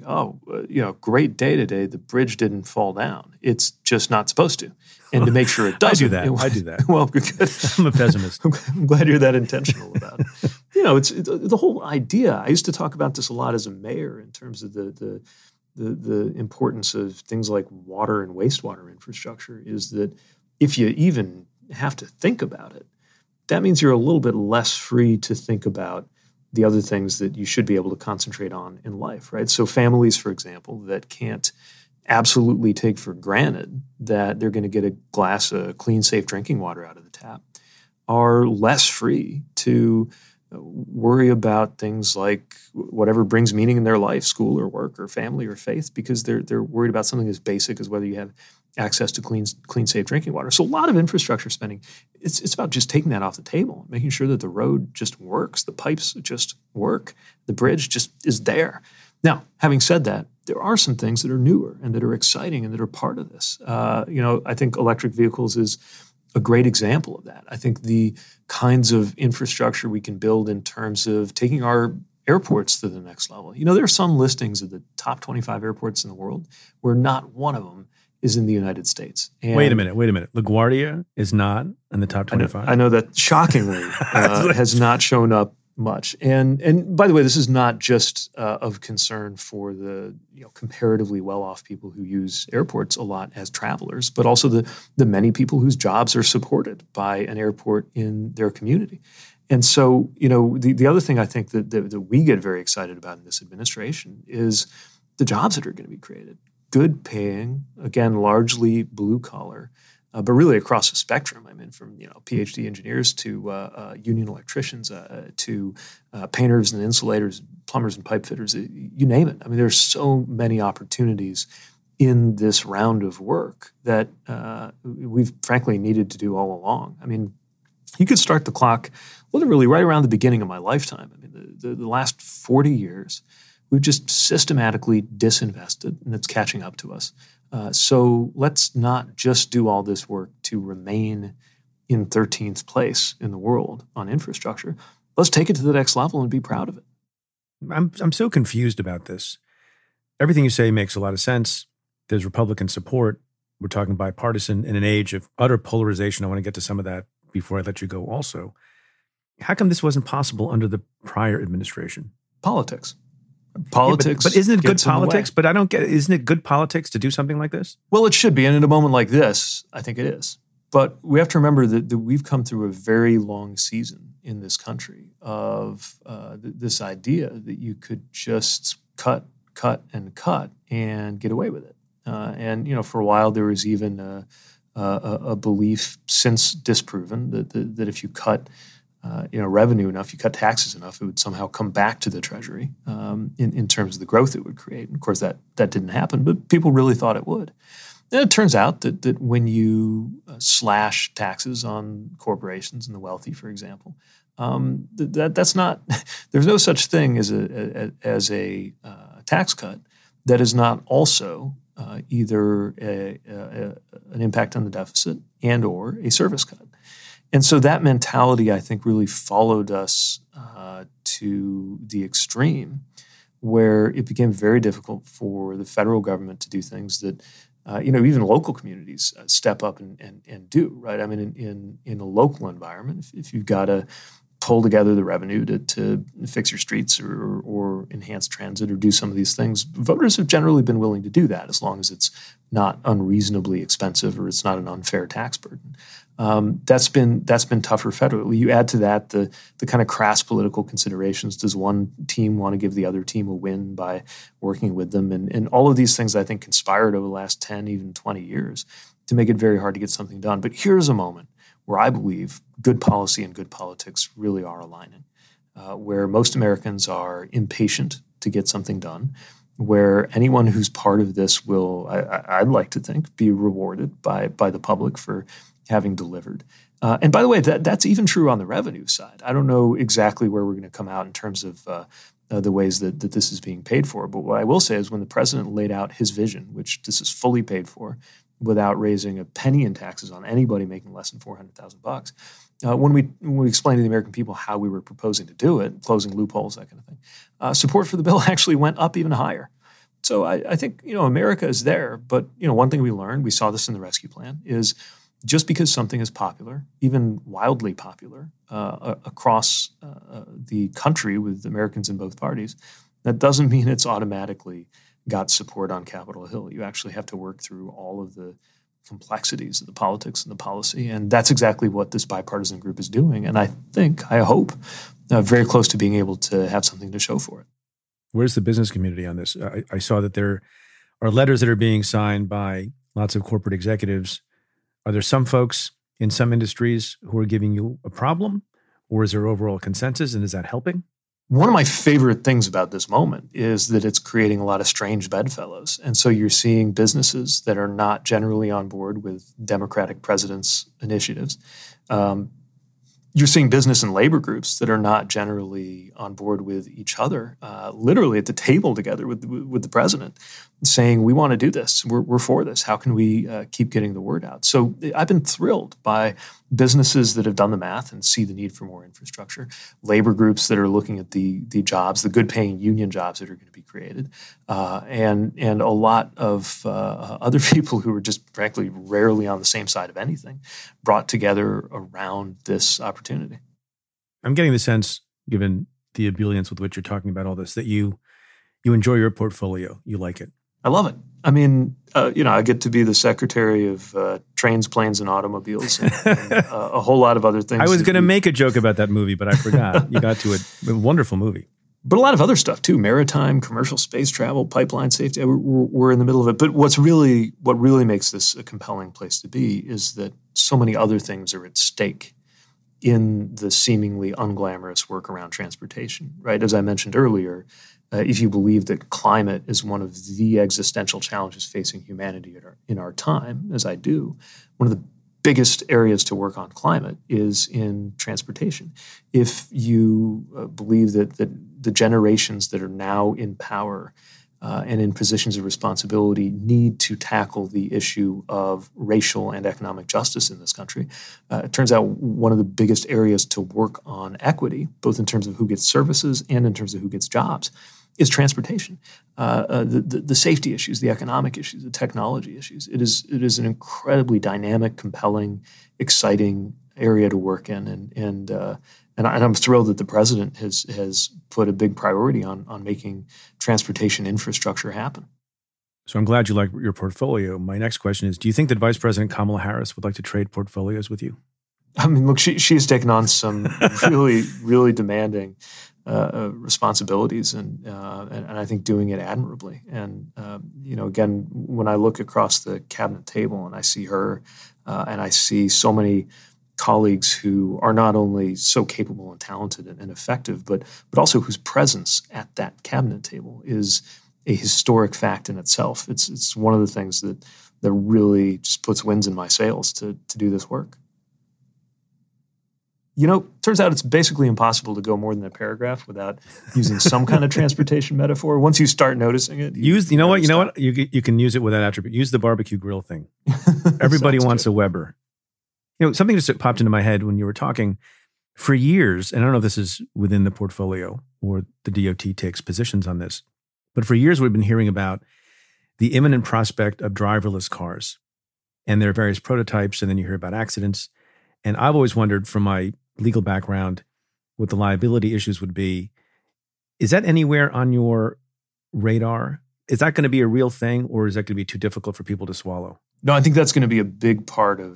great day today, the bridge didn't fall down. It's just not supposed to. And to make sure it doesn't. I do that. Well, good. I'm a pessimist. I'm glad you're that intentional about it. It's the whole idea. I used to talk about this a lot as a mayor in terms of the importance of things like water and wastewater infrastructure, is that if you even have to think about it, that means you're a little bit less free to think about the other things that you should be able to concentrate on in life, right? So families, for example, that can't absolutely take for granted that they're going to get a glass of clean, safe drinking water out of the tap are less free to worry about things like whatever brings meaning in their life, school or work or family or faith, because they're worried about something as basic as whether you have access to clean, safe drinking water. So a lot of infrastructure spending, it's about just taking that off the table, making sure that the road just works, the pipes just work, the bridge just is there. Now, having said that, there are some things that are newer and that are exciting and that are part of this. I think electric vehicles is a great example of that. I think the kinds of infrastructure we can build in terms of taking our airports to the next level. There are some listings of the top 25 airports in the world where not one of them is in the United States. And wait a minute. LaGuardia is not in the top 25? I know that shockingly has not shown up much. And by the way, this is not just of concern for the comparatively well-off people who use airports a lot as travelers, but also the many people whose jobs are supported by an airport in their community. And so, the other thing I think that we get very excited about in this administration is the jobs that are going to be created. Good paying, again, largely blue collar, but really across the spectrum. I mean, from PhD engineers to union electricians to painters and insulators, plumbers and pipe fitters, you name it. I mean, there's so many opportunities in this round of work that we've frankly needed to do all along. I mean, you could start the clock literally right around the beginning of my lifetime. I mean, the last 40 years, we've just systematically disinvested, and it's catching up to us, So let's not just do all this work to remain in 13th place in the world on infrastructure. Let's take it to the next level and be proud of it. I'm so confused about this. Everything you say makes a lot of sense. There's Republican support. We're talking bipartisan in an age of utter polarization. I want to get to some of that before I let you go also. How come this wasn't possible under the prior administration? Politics. Politics. But isn't it good politics? But I don't get it. Isn't it good politics to do something like this? Well, it should be. And in a moment like this, I think it is. But we have to remember that we've come through a very long season in this country of this idea that you could just cut and get away with it. And for a while there was even a belief, since disproven, that if you cut revenue enough, you cut taxes enough, it would somehow come back to the Treasury in terms of the growth it would create. And of course, that didn't happen, but people really thought it would. And it turns out that when you slash taxes on corporations and the wealthy, for example, that's not. There's no such thing as a tax cut that is not also either an impact on the deficit and or a service cut. And so that mentality, I think, really followed us to the extreme, where it became very difficult for the federal government to do things that even local communities step up and do, right? I mean, in a local environment, if you've got to pull together the revenue to fix your streets or enhance transit or do some of these things, voters have generally been willing to do that as long as it's not unreasonably expensive or it's not an unfair tax burden. That's been tougher federally. You add to that the kind of crass political considerations. Does one team want to give the other team a win by working with them? And all of these things, I think, conspired over the last 10, even 20 years to make it very hard to get something done. But here's a moment where I believe good policy and good politics really are aligning, where most Americans are impatient to get something done, where anyone who's part of this will, I'd like to think, be rewarded by the public for having delivered. And by the way, that's even true on the revenue side. I don't know exactly where we're going to come out in terms of the ways that this is being paid for. But what I will say is when the president laid out his vision, which this is fully paid for, without raising a penny in taxes on anybody making less than $400,000. When we explained to the American people how we were proposing to do it, closing loopholes, that kind of thing, support for the bill actually went up even higher. So I think America is there. But one thing we learned, we saw this in the rescue plan, is just because something is popular, even wildly popular, across the country with Americans in both parties, that doesn't mean it's automatically got support on Capitol Hill. You actually have to work through all of the complexities of the politics and the policy. And that's exactly what this bipartisan group is doing. And I hope, very close to being able to have something to show for it. Where's the business community on this? I saw that there are letters that are being signed by lots of corporate executives. Are there some folks in some industries who are giving you a problem, or is there overall consensus, and is that helping? One of my favorite things about this moment is that it's creating a lot of strange bedfellows. And so you're seeing businesses that are not generally on board with Democratic presidents' initiatives. You're seeing business and labor groups that are not generally on board with each other, literally at the table together with the president, saying, we want to do this. We're for this. How can we keep getting the word out? So I've been thrilled by businesses that have done the math and see the need for more infrastructure, labor groups that are looking at the jobs, the good-paying union jobs that are going to be created, and a lot of other people who are just, frankly, rarely on the same side of anything, brought together around this opportunity. I'm getting the sense, given the ebullience with which you're talking about all this, that you enjoy your portfolio. You like it. I love it. I mean, I get to be the secretary of trains, planes, and automobiles, and a whole lot of other things. I was going to make a joke about that movie, but I forgot. You got to it. A wonderful movie. But a lot of other stuff too: maritime, commercial space travel, pipeline safety. We're in the middle of it. But what really makes this a compelling place to be is that so many other things are at stake in the seemingly unglamorous work around transportation. Right, as I mentioned earlier. If you believe that climate is one of the existential challenges facing humanity in our time, as I do, one of the biggest areas to work on climate is in transportation. If you believe that the generations that are now in power and in positions of responsibility need to tackle the issue of racial and economic justice in this country. It turns out one of the biggest areas to work on equity, both in terms of who gets services and in terms of who gets jobs, is transportation. The safety issues, the economic issues, the technology issues. It is an incredibly dynamic, compelling, exciting area to work in, and I'm thrilled that the president has put a big priority on making transportation infrastructure happen. So I'm glad you like your portfolio. My next question is, do you think that Vice President Kamala Harris would like to trade portfolios with you? I mean, look, she's taken on some really, really demanding responsibilities, and I think doing it admirably. And again, when I look across the cabinet table and I see her, and I see so many colleagues who are not only so capable and talented and effective, but also whose presence at that cabinet table is a historic fact in itself. It's one of the things that really just puts winds in my sails to do this work. Turns out it's basically impossible to go more than a paragraph without using some kind of transportation metaphor. Once you start noticing it, you can use it with that attribute. Use the barbecue grill thing. Everybody wants a Weber. Something just popped into my head when you were talking. For years, and I don't know if this is within the portfolio or the DOT takes positions on this, but for years we've been hearing about the imminent prospect of driverless cars. And there are various prototypes, and then you hear about accidents. And I've always wondered, from my legal background, what the liability issues would be. Is that anywhere on your radar? Is that going to be a real thing, or is that going to be too difficult for people to swallow? No, I think that's going to be a big part of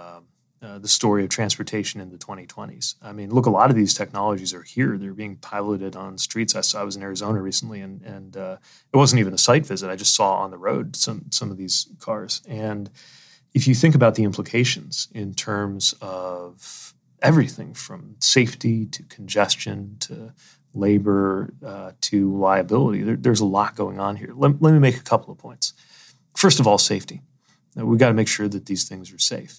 the story of transportation in the 2020s. I mean, look, a lot of these technologies are here. They're being piloted on streets. I was in Arizona recently, and it wasn't even a site visit. I just saw on the road some of these cars. And if you think about the implications in terms of everything from safety to congestion to labor to liability, there's a lot going on here. Let me make a couple of points. First of all, safety. We've got to make sure that these things are safe.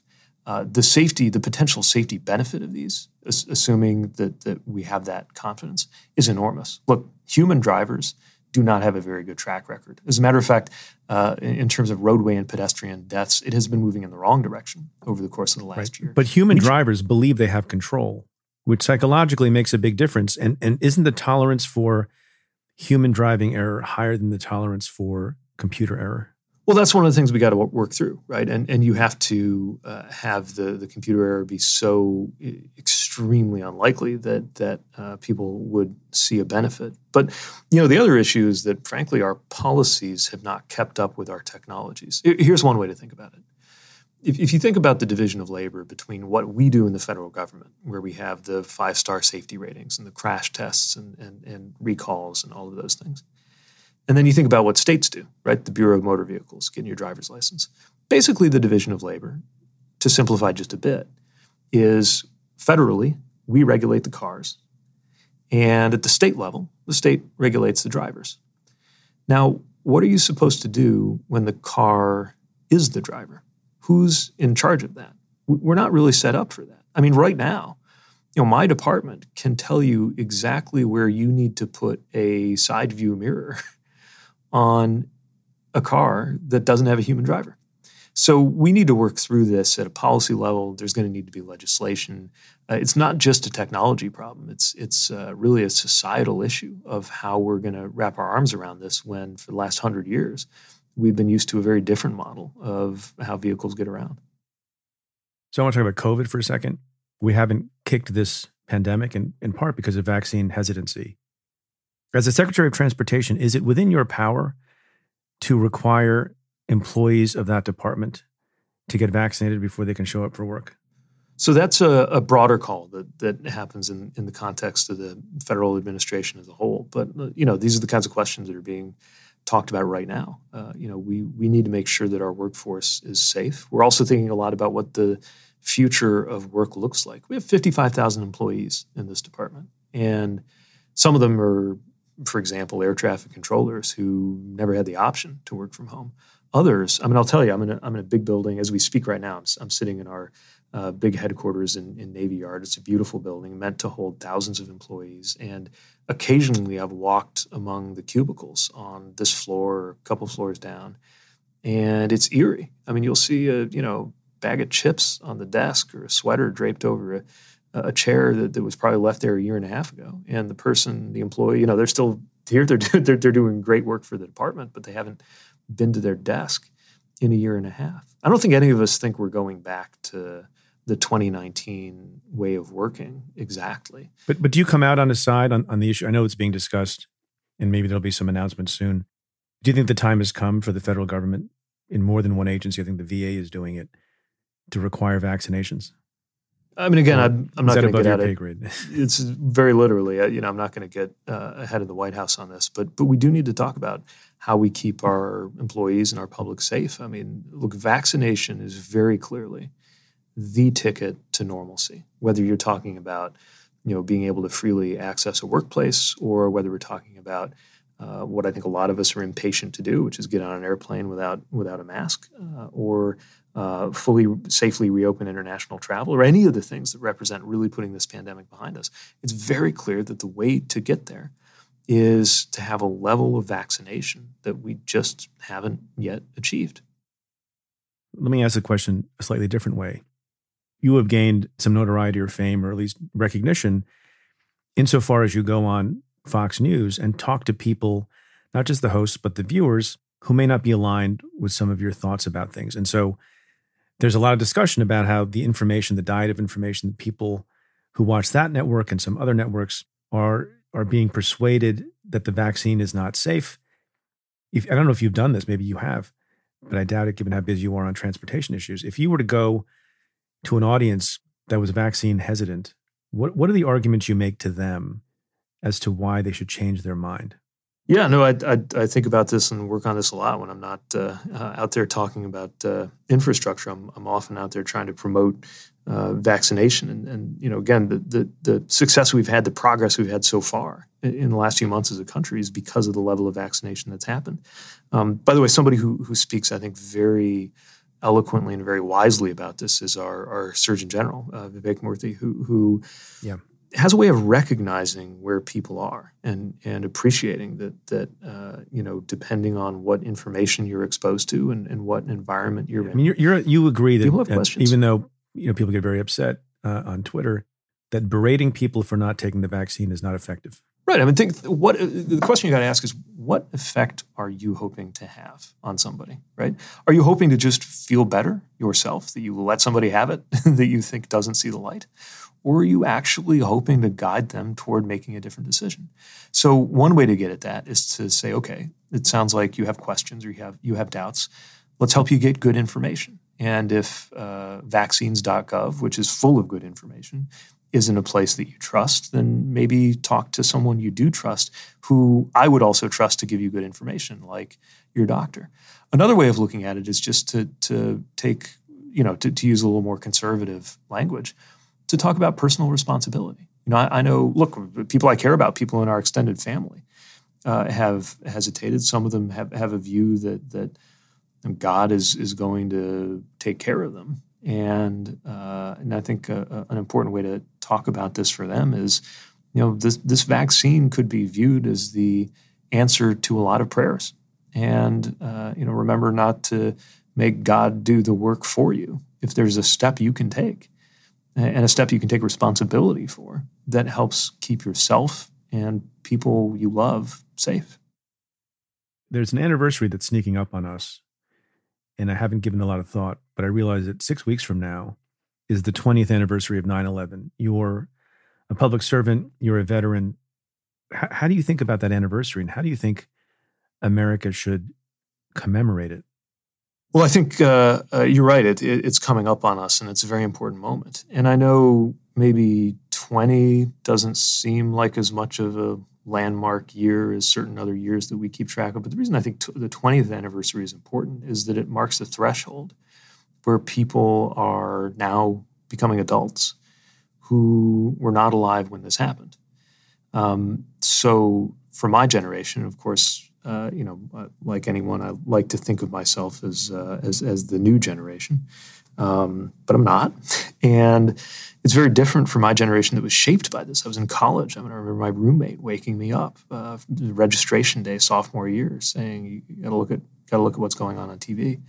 The potential safety benefit of these, assuming that we have that confidence, is enormous. Look, human drivers do not have a very good track record. As a matter of fact, in terms of roadway and pedestrian deaths, it has been moving in the wrong direction over the course of the last year. But human drivers believe they have control, which psychologically makes a big difference. And isn't the tolerance for human driving error higher than the tolerance for computer error? Well, that's one of the things we got to work through, right? And you have to have the computer error be so extremely unlikely that people would see a benefit. But the other issue is that, frankly, our policies have not kept up with our technologies. Here's one way to think about it. If you think about the division of labor between what we do in the federal government, where we have the 5-star safety ratings and the crash tests and recalls and all of those things, and then you think about what states do, right? The Bureau of Motor Vehicles, getting your driver's license. Basically, the division of labor, to simplify just a bit, is federally, we regulate the cars. And at the state level, the state regulates the drivers. Now, what are you supposed to do when the car is the driver? Who's in charge of that? We're not really set up for that. I mean, right now, my department can tell you exactly where you need to put a side view mirror on a car that doesn't have a human driver. So we need to work through this at a policy level. There's going to need to be legislation. It's not just a technology problem. It's really a societal issue of how we're going to wrap our arms around this when, for the last 100 years, we've been used to a very different model of how vehicles get around. So I want to talk about COVID for a second. We haven't kicked this pandemic in part because of vaccine hesitancy. As the Secretary of Transportation, is it within your power to require employees of that department to get vaccinated before they can show up for work? So that's a broader call that happens in the context of the federal administration as a whole. But, these are the kinds of questions that are being talked about right now. We need to make sure that our workforce is safe. We're also thinking a lot about what the future of work looks like. We have 55,000 employees in this department, and some of them are, for example, air traffic controllers who never had the option to work from home. Others, I mean, I'll tell you, I'm in a big building as we speak right now. I'm sitting in our big headquarters in Navy Yard. It's a beautiful building meant to hold thousands of employees. And occasionally I've walked among the cubicles on this floor or a couple floors down, and it's eerie. I mean, you'll see a bag of chips on the desk or a sweater draped over a chair that was probably left there a year and a half ago. And the person, the employee, they're still here. They're doing great work for the department, but they haven't been to their desk in a year and a half. I don't think any of us think we're going back to the 2019 way of working exactly. But do you come out on the side on the issue? I know it's being discussed, and maybe there'll be some announcement soon. Do you think the time has come for the federal government in more than one agency? I think the VA is doing it to require vaccinations. I mean, again, I'm not going to get at it. Grade? It's very literally, I'm not going to get ahead of the White House on this, but we do need to talk about how we keep our employees and our public safe. I mean, look, vaccination is very clearly the ticket to normalcy, whether you're talking about, being able to freely access a workplace, or whether we're talking about what I think a lot of us are impatient to do, which is get on an airplane without a mask, or fully safely reopen international travel, or any of the things that represent really putting this pandemic behind us. It's very clear that the way to get there is to have a level of vaccination that we just haven't yet achieved. Let me ask the question a slightly different way. You have gained some notoriety or fame, or at least recognition, insofar as you go on Fox News and talk to people, not just the hosts, but the viewers who may not be aligned with some of your thoughts about things. And so there's a lot of discussion about how the information, the diet of information that people who watch that network and some other networks are being persuaded that the vaccine is not safe. I don't know if you've done this, maybe you have, but I doubt it given how busy you are on transportation issues. If you were to go to an audience that was vaccine hesitant, what are the arguments you make to them as to why they should change their mind? Yeah, no, I think about this and work on this a lot when I'm not out there talking about infrastructure. I'm often out there trying to promote vaccination. And again, the success we've had, the progress we've had so far in the last few months as a country is because of the level of vaccination that's happened. By the way, somebody who speaks, I think, very eloquently and very wisely about this is our Surgeon General, Vivek Murthy, who has a way of recognizing where people are and appreciating that depending on what information you're exposed to and what environment you're in. I mean, you agree that, people have questions. Even though people get very upset on Twitter, that berating people for not taking the vaccine is not effective. Right. I mean, the question you got to ask is, what effect are you hoping to have on somebody, right? Are you hoping to just feel better yourself, that you let somebody have it that you think doesn't see the light? Or are you actually hoping to guide them toward making a different decision? So one way to get at that is to say, okay, it sounds like you have questions or you have doubts. Let's help you get good information. And if vaccines.gov, which is full of good information, isn't a place that you trust, then maybe talk to someone you do trust, who I would also trust to give you good information, like your doctor. Another way of looking at it is just to take, to use a little more conservative language, to talk about personal responsibility. I know, look, people I care about, people in our extended family, have hesitated. Some of them have a view that God is going to take care of them. And I think an important way to talk about this for them is, this vaccine could be viewed as the answer to a lot of prayers. And, remember not to make God do the work for you. If there's a step you can take, and a step you can take responsibility for, that helps keep yourself and people you love safe. There's an anniversary that's sneaking up on us, and I haven't given a lot of thought, but I realize that 6 weeks from now is the 20th anniversary of 9/11. You're a public servant, you're a veteran. How do you think about that anniversary, and how do you think America should commemorate it? Well, I think you're right. It's coming up on us, and it's a very important moment. And I know maybe 20 doesn't seem like as much of a landmark year as certain other years that we keep track of. But the reason I think the 20th anniversary is important is that it marks a threshold where people are now becoming adults who were not alive when this happened. So for my generation, of course, like anyone, I like to think of myself as the new generation, but I'm not. And it's very different from my generation that was shaped by this. I was in college. I remember my roommate waking me up registration day, sophomore year, saying, "You got to look at what's going on TV,"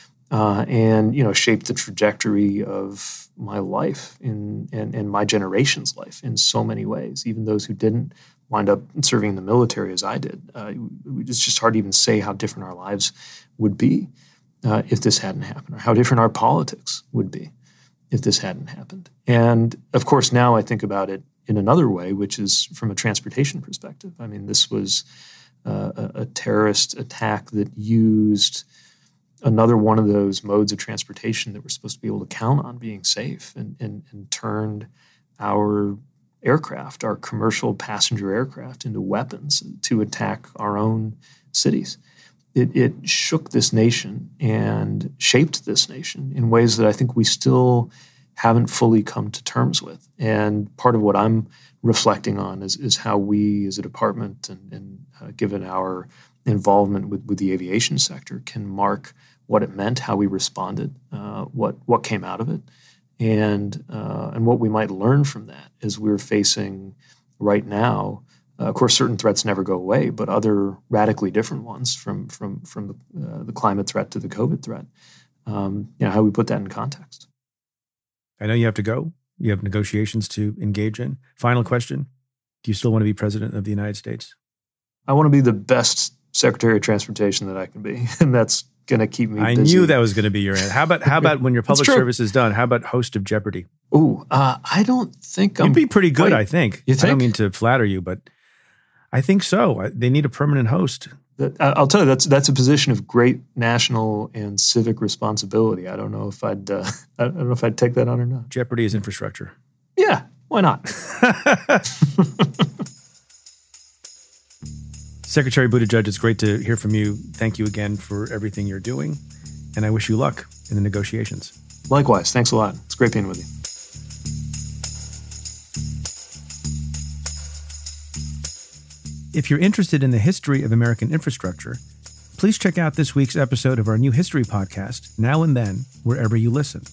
and shaped the trajectory of my life and my generation's life in so many ways. Even those who didn't wind up serving in the military as I did, it's just hard to even say how different our lives would be if this hadn't happened, or how different our politics would be if this hadn't happened. And of course, now I think about it in another way, which is from a transportation perspective. I mean, this was a terrorist attack that used another one of those modes of transportation that we're supposed to be able to count on being safe, and turned our aircraft, our commercial passenger aircraft, into weapons to attack our own cities. It shook this nation and shaped this nation in ways that I think we still haven't fully come to terms with. And part of what I'm reflecting on is how we as a department and given our involvement with the aviation sector can mark what it meant, how we responded, what came out of it, and what we might learn from that as we're facing right now. Of course, certain threats never go away, but other radically different ones, from the climate threat to the COVID threat. How we put that in context. I know you have to go. You have negotiations to engage in. Final question: do you still want to be president of the United States? I want to be the best Secretary of Transportation that I can be, and that's going to keep me busy. I knew that was going to be your answer. How about when your public service is done? How about host of Jeopardy? Ooh, I don't think You'd be pretty good. I think. You think? I don't mean to flatter you, but I think so. They need a permanent host. I'll tell you, that's a position of great national and civic responsibility. I don't know if I'd take that on or not. Jeopardy is infrastructure. Yeah, why not? Secretary Buttigieg, it's great to hear from you. Thank you again for everything you're doing, and I wish you luck in the negotiations. Likewise. Thanks a lot. It's great being with you. If you're interested in the history of American infrastructure, please check out this week's episode of our new history podcast, Now and Then, wherever you listen.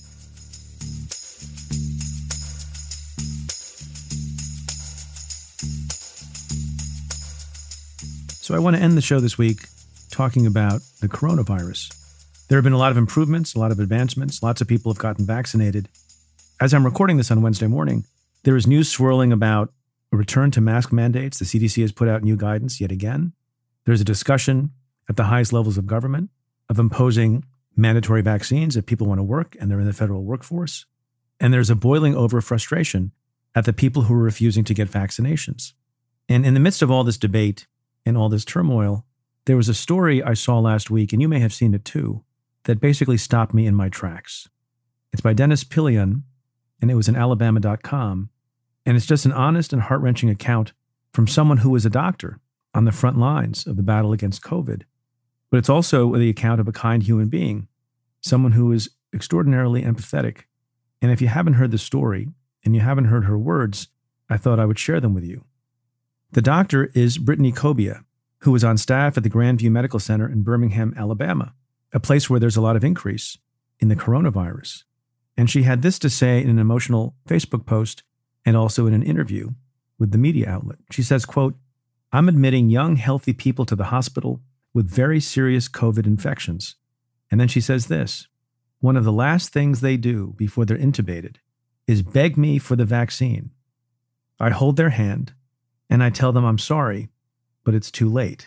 So I want to end the show this week talking about the coronavirus. There have been a lot of improvements, a lot of advancements. Lots of people have gotten vaccinated. As I'm recording this on Wednesday morning, there is news swirling about a return to mask mandates. The CDC has put out new guidance yet again. There's a discussion at the highest levels of government of imposing mandatory vaccines if people want to work and they're in the federal workforce. And there's a boiling over frustration at the people who are refusing to get vaccinations. And in the midst of all this debate and all this turmoil, there was a story I saw last week, and you may have seen it too, that basically stopped me in my tracks. It's by Dennis Pillion, and it was in Alabama.com. And it's just an honest and heart-wrenching account from someone who was a doctor on the front lines of the battle against COVID. But it's also the account of a kind human being, someone who is extraordinarily empathetic. And if you haven't heard the story and you haven't heard her words, I thought I would share them with you. The doctor is Brittany Kobia, who was on staff at the Grandview Medical Center in Birmingham, Alabama, a place where there's a lot of increase in the coronavirus. And she had this to say in an emotional Facebook post and also in an interview with the media outlet. She says, quote, "I'm admitting young, healthy people to the hospital with very serious COVID infections." And then she says this: "One of the last things they do before they're intubated is beg me for the vaccine. I hold their hand and I tell them I'm sorry, but it's too late."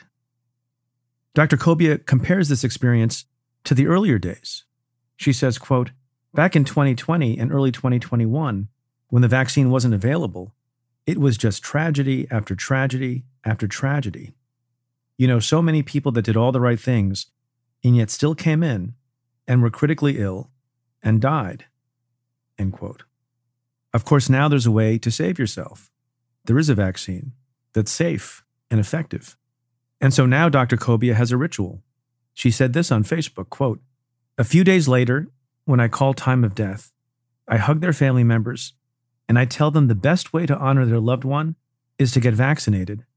Dr. Kobia compares this experience to the earlier days. She says, quote, "Back in 2020 and early 2021, when the vaccine wasn't available, it was just tragedy after tragedy after tragedy. You know, so many people that did all the right things and yet still came in and were critically ill and died." End quote. Of course, now there's a way to save yourself. There is a vaccine that's safe and effective. And so now Dr. Kobia has a ritual. She said this on Facebook, quote, "A few days later, when I call time of death, I hug their family members and I tell them the best way to honor their loved one is to get vaccinated.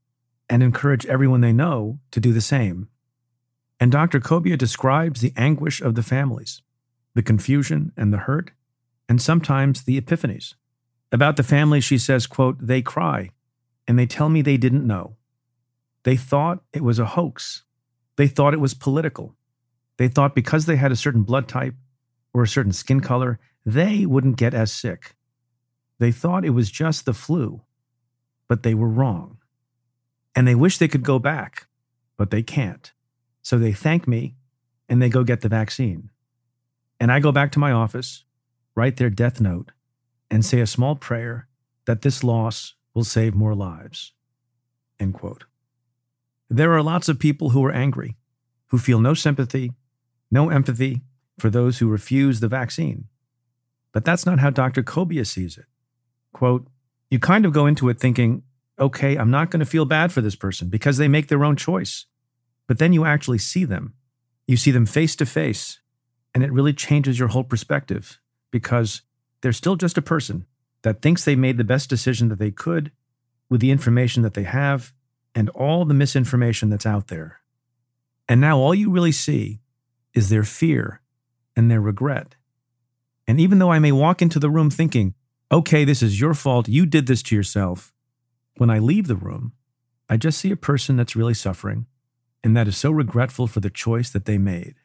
and encourage everyone they know to do the same. And Dr. Kobia describes the anguish of the families, the confusion and the hurt, and sometimes the epiphanies. About the family, she says, quote, "They cry, and they tell me they didn't know. They thought it was a hoax. They thought it was political. They thought because they had a certain blood type or a certain skin color, they wouldn't get as sick. They thought it was just the flu, but they were wrong. And they wish they could go back, but they can't. So they thank me, and they go get the vaccine. And I go back to my office, write their death note, and say a small prayer that this loss will save more lives." End quote. There are lots of people who are angry, who feel no sympathy, no empathy for those who refuse the vaccine. But that's not how Dr. Kobia sees it. Quote, "You kind of go into it thinking, okay, I'm not going to feel bad for this person because they make their own choice. But then you actually see them. You see them face to face, and it really changes your whole perspective because they're still just a person that thinks they made the best decision that they could with the information that they have and all the misinformation that's out there. And now all you really see is their fear and their regret. And even though I may walk into the room thinking, okay, this is your fault, you did this to yourself, when I leave the room, I just see a person that's really suffering and that is so regretful for the choice that they made."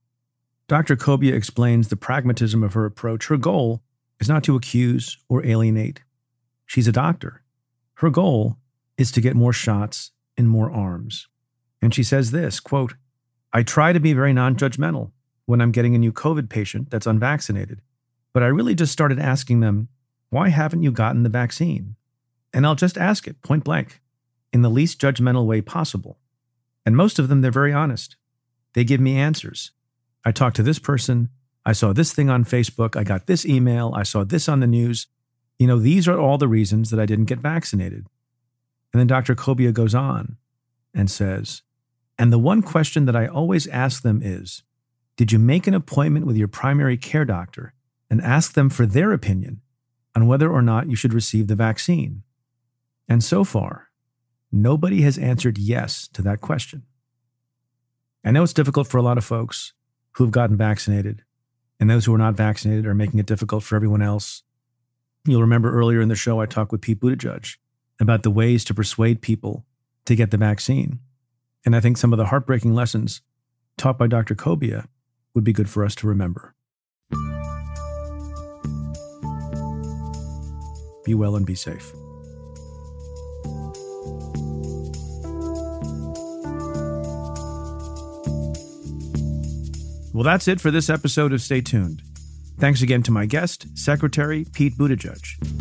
Dr. Kobia explains the pragmatism of her approach. Her goal is not to accuse or alienate. She's a doctor. Her goal is to get more shots in more arms. And she says this, quote, "I try to be very non-judgmental when I'm getting a new COVID patient that's unvaccinated, but I really just started asking them, why haven't you gotten the vaccine? And I'll just ask it point blank, in the least judgmental way possible. And most of them, they're very honest. They give me answers. I talked to this person. I saw this thing on Facebook. I got this email. I saw this on the news. These are all the reasons that I didn't get vaccinated." And then Dr. Kobia goes on and says, "And the one question that I always ask them is, did you make an appointment with your primary care doctor and ask them for their opinion on whether or not you should receive the vaccine? And so far, nobody has answered yes to that question." I know it's difficult for a lot of folks who have gotten vaccinated, and those who are not vaccinated are making it difficult for everyone else. You'll remember earlier in the show, I talked with Pete Buttigieg about the ways to persuade people to get the vaccine. And I think some of the heartbreaking lessons taught by Dr. Kobia would be good for us to remember. Be well and be safe. Well, that's it for this episode of Stay Tuned. Thanks again to my guest, Secretary Pete Buttigieg.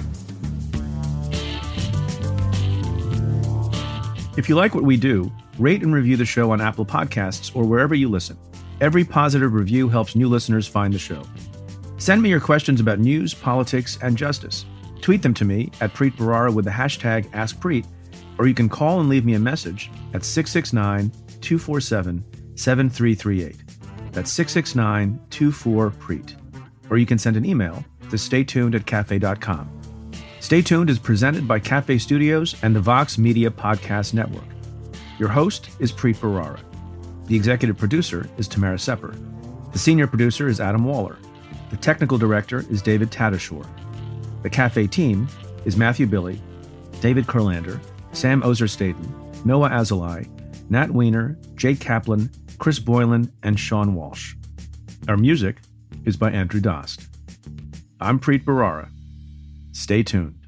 If you like what we do, rate and review the show on Apple Podcasts or wherever you listen. Every positive review helps new listeners find the show. Send me your questions about news, politics, and justice. Tweet them to me at Preet Bharara with the hashtag AskPreet, or you can call and leave me a message at 669-247-7338. That's 669-24-PREET. Or you can send an email to staytuned@cafe.com. Stay Tuned is presented by Cafe Studios and the Vox Media Podcast Network. Your host is Preet Bharara. The executive producer is Tamara Sepper. The senior producer is Adam Waller. The technical director is David Tadashore. The Cafe team is Matthew Billy, David Kurlander, Sam Ozer-Staten, Noah Azulai, Nat Weiner, Jake Kaplan, Chris Boylan, and Sean Walsh. Our music is by Andrew Dost. I'm Preet Bharara. Stay tuned.